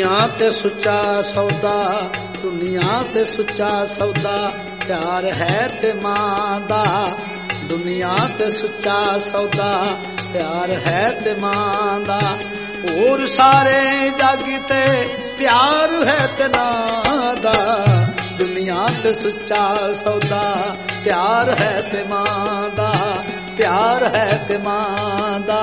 दुनिया ते सुच्चा सौदा, दुनिया ते सुच्चा सौदा, प्यार है ते मां दा। दुनिया ते सुच्चा सौदा, प्यार है ते मां दा। और सारे जग ते प्यार है ते नां दा। दुनिया ते सुच्चा सौदा, प्यार है ते मां दा, प्यार है ते मां दा।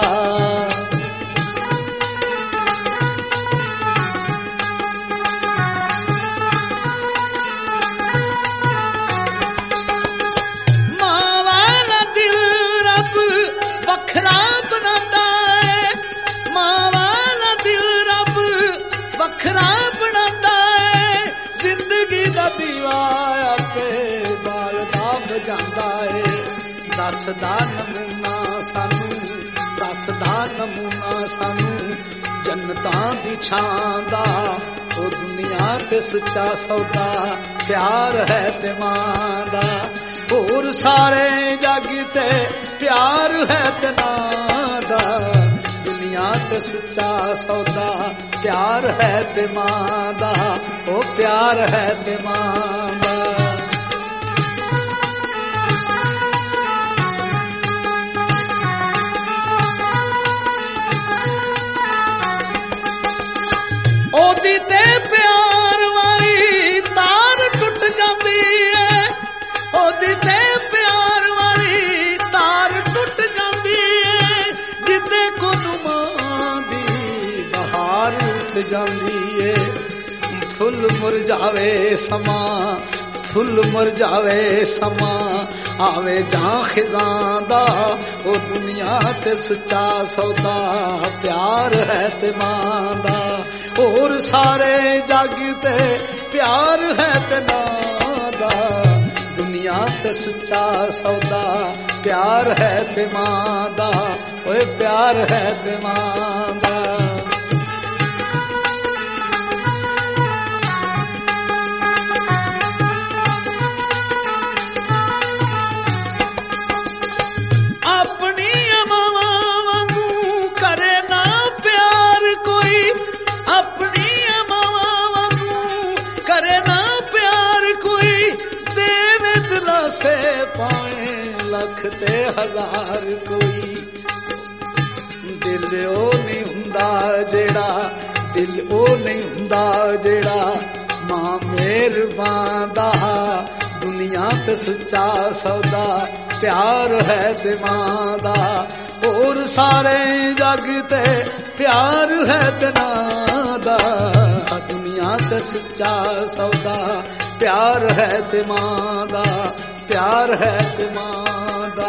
वखरा बनांदा है, मां वाला दिल रब वखरा बनांदा है। जिंदगी दा दीवा आपे बालदा बजांदा है। दसदा नमूना सानू, दसदा नमूना सानू जन्नतां दी छां दा। ओ दुनिया ते सुच्चा सौदा, प्यार है ते मां दा। और सारे जग ते प्यार है ते नां दा। दुनिया ते सुच्चा सौदा, प्यार है ते मां दा। ओ प्यार है ते मां दा। ओदी ते प्यार वाली तार टुट जांदी है। ओदी ते प्यार वाली तार टुट जांदी है। जिद्दे कोलू मां दी बहार उठ जांदी है। फुल मुरझावे समा, फुल मुरझावे समा, आवे जां खिज़ां दा। ओ दुनिया ते सुच्चा सौदा, प्यार है ते मां दा। और सारे जग ते प्यार है ते नां दा। दुनिया ते सुच्चा सौदा, प्यार है ते मां दा। ओए प्यार है ते मां दा। अपनी मावा वांगू करे ना प्यार कोई, अपनी मावा वांगू करे ना प्यार कोई। देवे दिला से पाए लख ते हजार कोई। दिल ओ नहीं हुंदा जेड़ा, दिल ओ नहीं हुंदा जेड़ा मां मेहरबान दा। दुनिया ते सुच्चा सौदा, प्यार है ते मां दा। और सारे जग ते प्यार है ते नां दा। दुनिया ते सुच्चा सौदा, प्यार है ते मां दा, प्यार है ते मां दा।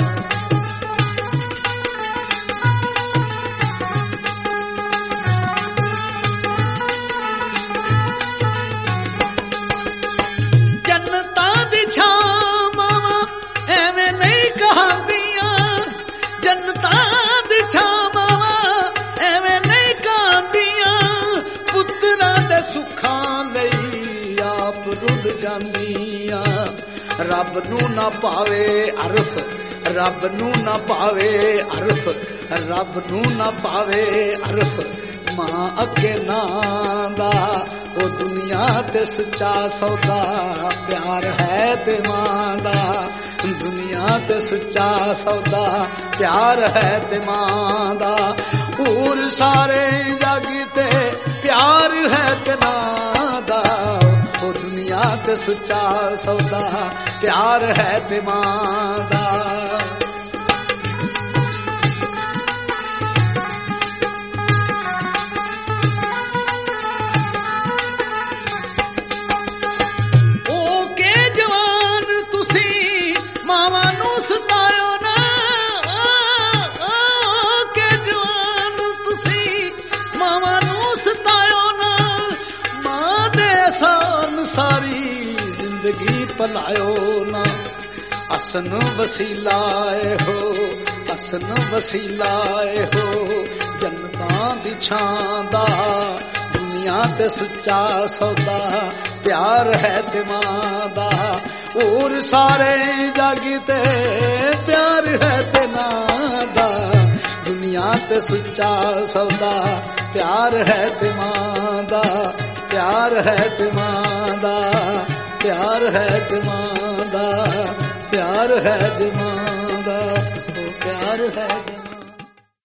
जन्नतां दी छां मावा एवें नहीं कहांदियां। जन्नतां दी छां मावा एवें नहीं कहांदियां। पुत्तरां दे सुखां लई आप रुल जांदियां। रब नू ना पावे अरफ, रब नू ना पावे अरफ, रब नू ना पावे अरफ मां अगे नां दा। ओ दुनिया ते सुच्चा सौदा, प्यार है ते मां दा। दुनिया ते सुच्चा सौदा, प्यार है ते मां दा। और सारे जग ते प्यार है ते नां दा। ओ दुनिया ते सुच्चा सौदा, प्यार है ते मां दा। सारी जिंदगी पलायो ना। असन वसीलाए हो, असन वसीलाए हो जन्नतां दी छां दा। दुनिया ते सुच्चा सौदा, प्यार है ते मां दा। और सारे जग ते प्यार है ते नां दा। दुनिया ते सुच्चा सौदा, प्यार है ते मां दा। ਪਿਆਰ ਹੈ ਜਮਾਂ ਦਾ, ਪਿਆਰ ਹੈ ਜਮਾਂ ਦਾ, ਪਿਆਰ ਹੈ ਜਮਾਂ ਦਾ, ਉਹ ਪਿਆਰ ਹੈ।